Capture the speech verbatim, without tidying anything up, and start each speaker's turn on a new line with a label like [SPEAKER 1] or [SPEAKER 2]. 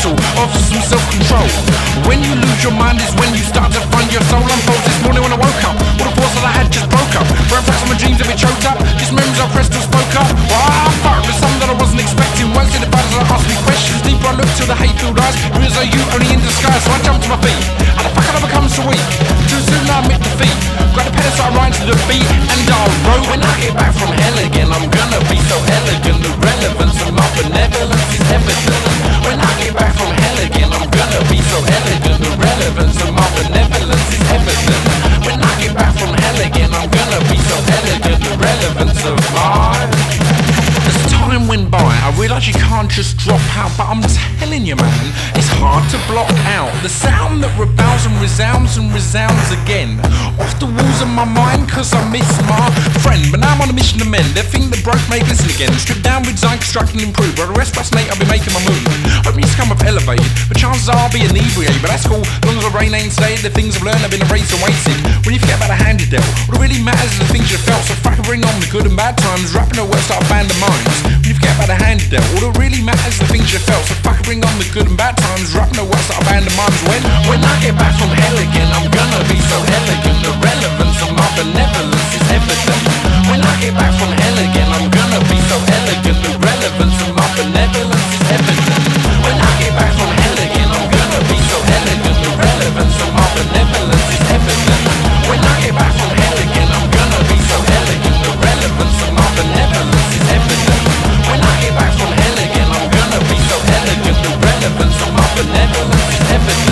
[SPEAKER 1] mental, of some self-control. When you lose your mind is when you start to find your soul unfolds. This morning when I woke up, all the thoughts that I had just broke up. Ran past my dreams a bit choked up, just memories I pressed and spoke up. Ah, fuck, there's some that I wasn't expecting. Once in the bad as I asked me questions, deeper I looked till the hate filled eyes. You as though you only in disguise, so I jumped to my feet. How the fuck had I become so weak? Too soon I admit defeat. Grab the pedal so I rhyme to the beat, and I wrote, when I get back from hell again, I'm gonna be so elegant. The relevance of my benevolence is evident. When I get back from hell again, I'm gonna be so elegant. The relevance of my benevolence is evident. When I get back from hell again, I'm gonna be so elegant. The relevance of my... As time went by, I realised you can't just drop out. But I'm telling you, man, it's hard to block out the sound that rebels and resounds and resounds again off the walls of my mind, cause I miss my friend. But now I'm on a mission to mend the thing that broke, make listen again. Strip down, redesign, construct and improve. Where the rest past Nate, I'll be making my move. Hope you come up elevated, but chances are I'll be inebriated. But that's cool, as long as my brain ain't stayed. The things I've learned have been erased and wasted. When you forget about the hand you dealt, what really matters is the things you felt. So fucking bring on the good and bad times, rapping the worst out of band of minds. When you forget about the hand you dealt, all that really matters is the things you felt. So fucking bring on the good and bad times, rapping the worst out of band of minds. When, when I get back from hell again, I'm gonna be so elegant. The relevance of my benevolence is evident. When I get back from hell again, I'm gonna be so elegant. The relevance of my benevolence is evident. When I get back from hell again, I'm gonna be so elegant. The relevance of my benevolence is evident. When I get back from hell again, I'm gonna be so elegant. The relevance of my benevolence is evident. When I get back from hell again, I'm gonna be so elegant. The relevance of my benevolence is evident.